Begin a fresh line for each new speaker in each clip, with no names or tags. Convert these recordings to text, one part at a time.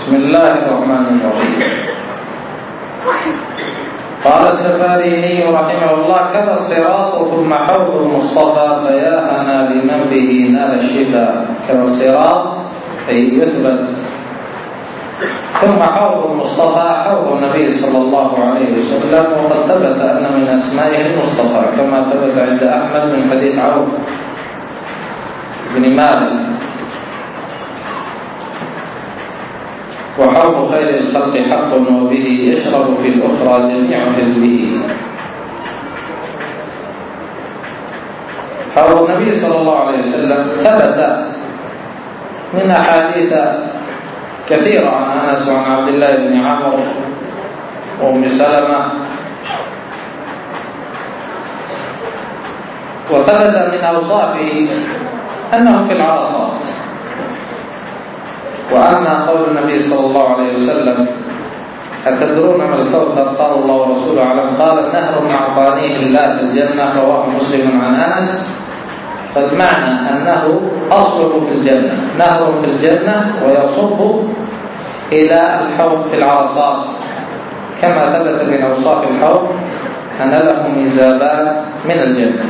بسم الله الرحمن الرحيم. قال السفاريني رحمه الله: كذا الصراط ثم حوض المصطفى فيا أنا لمن به نال الشفاء. كذا الصراط أي يثبت، ثم حوض المصطفى حوض النبي صلى الله عليه وسلم، وقد ثبت أن من أسمائه المصطفى كما ثبت عند أحمد من حديث عوف بن مالك: وحوض خير الخلق حق وبه يشرب في الأخرى جميع حزبه. حوض النبي صلى الله عليه وسلم ثبت من أحاديث كثيرة عن أنس وعن عبد الله بن عمرو وأم سلمة، وثبت من أوصافه أنه في العرصات. وأما قول النبي صلى الله عليه وسلم: أتدرون ما الكوثر؟ قال الله ورسوله أعلم. قال: نهر أعطانيه الله في الجنة، رواه مسلم عن أنس. فالمعنى أنه أصله في الجنة، نهر في الجنة ويصب إلى الحوض في العرصات، كما ثبت من أوصاف الحوض أن له ميزابان من الجنة.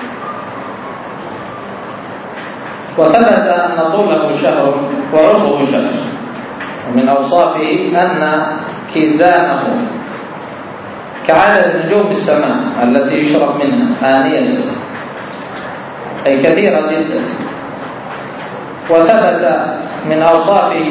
وثبت أن طوله شهر وعرضه شهر. ومن أوصافه أن كيزانه كعدد نجوم السماء التي يشرب منها آنية، أي كثيرة جدا. وثبت من أوصافه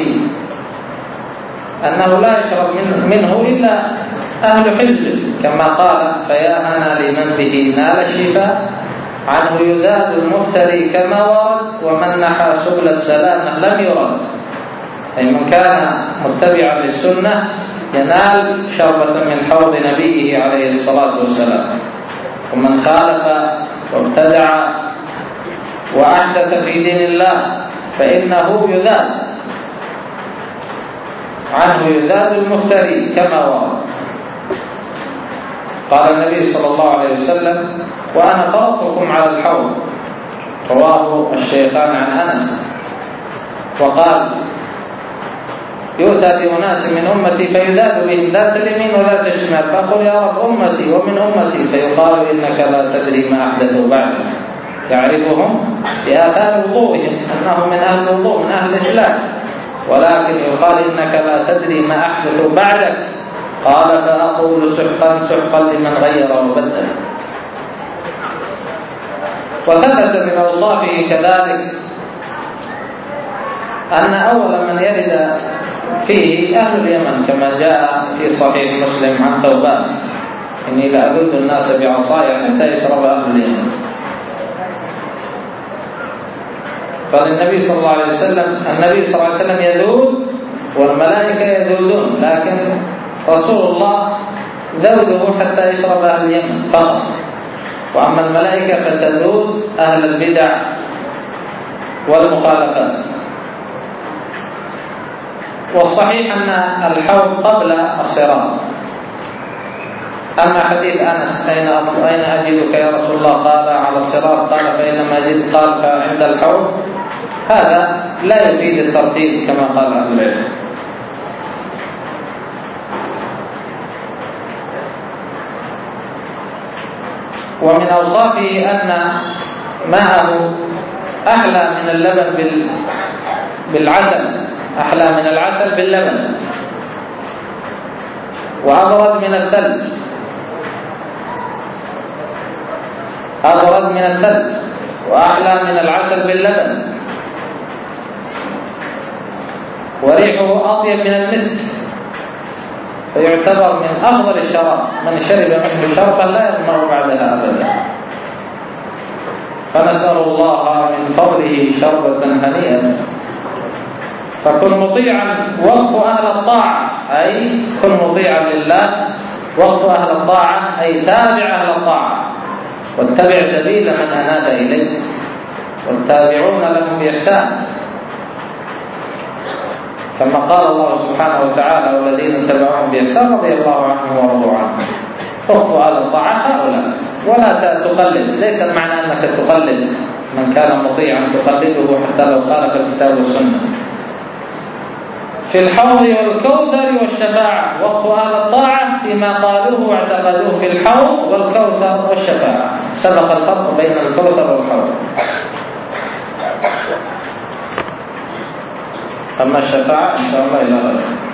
أنه لا يشرب منه إلا أهل حزبه، كما قال: فيا أنا لمن به نال الشفاء، عنه يذاد المفتري كما ورد، ومن نحى سبل السلامة لم يرد. أي من كان متبعا للسنة ينال شربة من حوض نبيه عليه الصلاة والسلام، ومن خالف وابتدع وأحدث في دين الله فإنه يذاد، عنه يذاد المفتري كما ورد. قال النبي صلى الله عليه وسلم: وأنا فرطكم على الحوض، رواه الشيخان عن أنس. وقال: يؤتى بأناس من أمتي فيذاد بهم ذات اليمين وذات الشمال، فأقول: يا رب أمتي ومن أمتي، فيقال: إنك لا تدري ما أحدثوا بعدك. يعرفهم بآثار وضوئهم أنهم من أهل الوضوء من أهل الإسلام، ولكن يقال: إنك لا تدري ما أحدثوا بعدك. قال: فأقول: سحقا سحقا لمن غير وبدل. وثبت من أوصافه كذلك أن أول من يرد فيه أهل اليمن، كما جاء في صحيح مسلم عن ثوبان: إني لأذل الناس بعصاي حتى يشرب أهل اليمن. قال النبي صلى الله عليه وسلم: النبي صلى الله عليه وسلم يذود والملائكة يذودون، لكن رسول الله ذوده حتى يشرب أهل اليمن فقط، وأما الملائكة فتذود أهل البدع والمخالفات. والصحيح أن الحوض قبل الصراط. أما حديث أنس: أين أجدك يا رسول الله؟ قال: على الصراط. قال: فإن لم أجد؟ قال: فعند الحوض. هذا لا يفيد الترتيب كما قال أهل العلم. ومن أوصافه أن ماءه أحلى من اللبن بالعسل، أحلى من العسل باللبن، وأبرد من الثلج، أبرد من الثلج وأحلى من العسل باللبن، وريحه أطيب من المسك، فيعتبر من أفضل الشراب. من شرب منه شربا لا يظمأ بعدها أبدا. فنسأل الله من فضله شربة هنيئة. فكن مطيعا وقف أهل الطاعة، أي كن مطيعا لله، وقف أهل الطاعة أي تابع أهل الطاعة، واتبع سبيل من أناب إليه، والتابعون لهم بإحسان، كما قال الله سبحانه وتعالى: والذين اتبعوهم بإحسان رضي الله عنهم ورضوا عنه. وقف أهل الطاعة هؤلاء، ولا تقلد. ليس المعنى أنك تقلد من كان مطيعا تقلده حتى لو خالف الكتاب والسنة. في في الحوض والكوثر والشفاعة. وقت أهل الطاعة فيما قالوه واعتقدوه في الحوض والكوثر والشفاعة. سبق الفرق بين الكوثر والحوض. أما الشفاعة إن شاء الله إلى غيره.